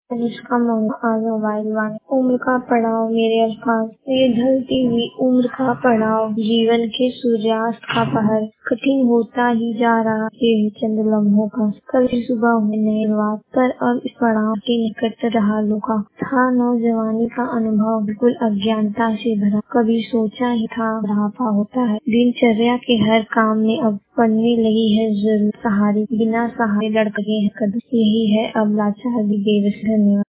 अनुष्का मौर्य आज मोबाइल वाणी। उम्र का पड़ाव मेरे अल्फाज। ये ढलती हुई उम्र का पड़ाव, जीवन के सूर्यास्त का पहर, कठिन होता ही जा रहा है चंद लम्हों का। कल की सुबह हुई नई शुरुआत, पर अब इस पड़ाव के निकट रहा लुका था नौजवानी का अनुभव, बिल्कुल अज्ञानता से भरा। कभी सोचा ही था बुढ़ापा होता है। दिनचर्या के हर काम में अब पड़ने लगी है जरूरत सहारे, बिना सहारे लड़ गए हैं कदम। यही है अब लाचार बेबस। धन्यवाद।